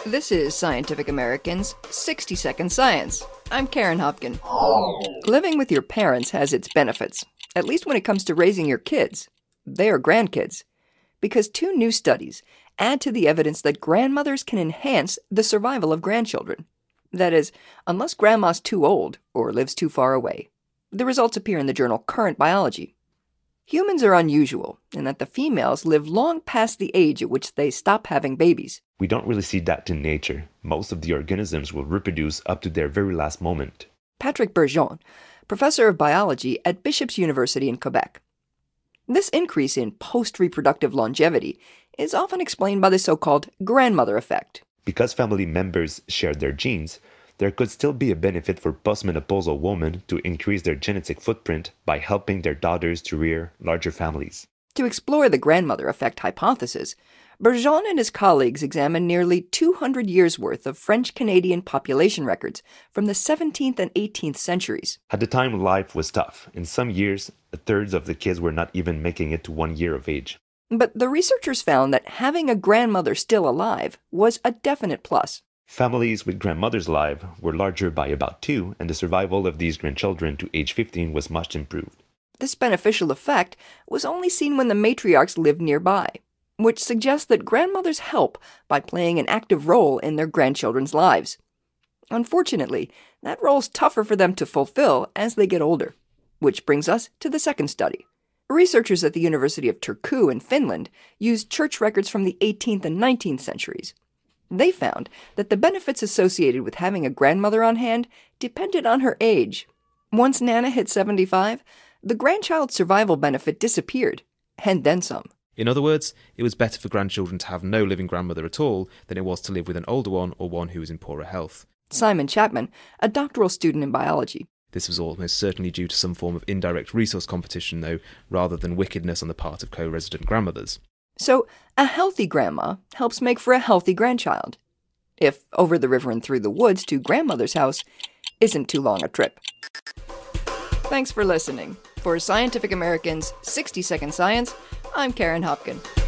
This is Scientific American's 60-Second Science. I'm Karen Hopkin. Living with your parents has its benefits, at least when it comes to raising your kids. They are grandkids. Because two new studies add to the evidence that grandmothers can enhance the survival of grandchildren. That is, unless grandma's too old or lives too far away. The results appear in the journal Current Biology. Humans are unusual in that the females live long past the age at which they stop having babies. We don't really see that in nature. Most of the organisms will reproduce up to their very last moment. Patrick Bergeon, professor of biology at Bishop's University in Quebec. This increase in post-reproductive longevity is often explained by the so-called grandmother effect. Because family members share their genes, there could still be a benefit for postmenopausal women to increase their genetic footprint by helping their daughters to rear larger families. To explore the grandmother effect hypothesis, Bergeon and his colleagues examined nearly 200 years' worth of French-Canadian population records from the 17th and 18th centuries. At the time, life was tough. In some years, a third of the kids were not even making it to 1 year of age. But the researchers found that having a grandmother still alive was a definite plus. Families with grandmothers alive were larger by about 2, and the survival of these grandchildren to age 15 was much improved. This beneficial effect was only seen when the matriarchs lived nearby, which suggests that grandmothers help by playing an active role in their grandchildren's lives. Unfortunately, that role's tougher for them to fulfill as they get older. Which brings us to the second study. Researchers at the University of Turku in Finland used church records from the 18th and 19th centuries. They found that the benefits associated with having a grandmother on hand depended on her age. Once Nana hit 75, the grandchild's survival benefit disappeared, and then some. In other words, it was better for grandchildren to have no living grandmother at all than it was to live with an older one or one who was in poorer health. Simon Chapman, a doctoral student in biology. This was almost certainly due to some form of indirect resource competition, though, rather than wickedness on the part of co-resident grandmothers. So, a healthy grandma helps make for a healthy grandchild. If over the river and through the woods to grandmother's house isn't too long a trip. Thanks for listening. For Scientific American's 60-Second Science, I'm Karen Hopkin.